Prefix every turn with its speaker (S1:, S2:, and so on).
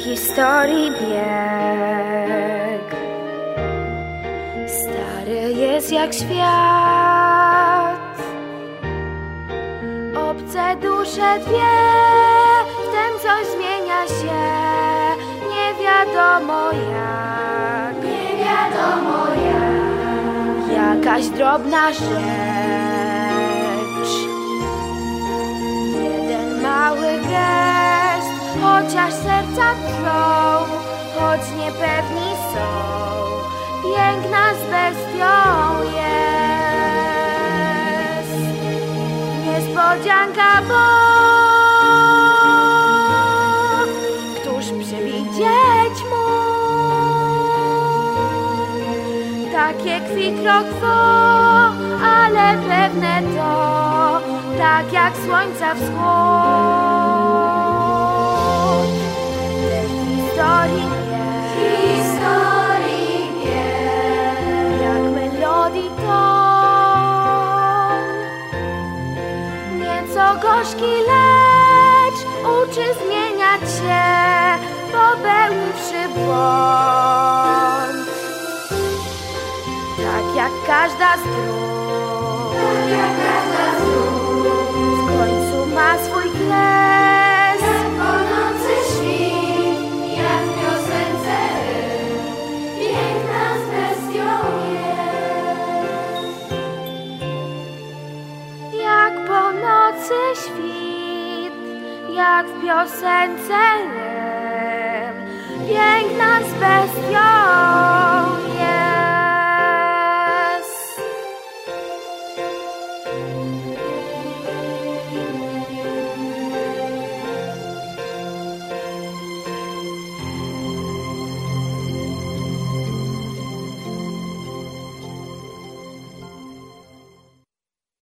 S1: historii bieg. Stary jest jak świat, obce dusze dwie, wtem coś zmienia się, nie wiadomo jak, nie wiadomo jak. Jakaś drobna rzecz, jeden mały gest, chociaż serca tkną, choć niepewni są, piękna z bestią jest. Niespodzianka, bo któż przewidzieć mógł takie quid pro quo, ale pewne to, tak jak słońca wschód. Tej historii wie, jak melodii ton, nieco gorzki, lecz uczy zmieniać się, popełniwszy błąd. Tak jak każda z dróg, w końcu ma swój kres.
S2: Jak płonący świt, jak w piosence ryb, piękna z bestią jest.
S1: Jak po nocy świt, jak w piosence rym, piękna z bestią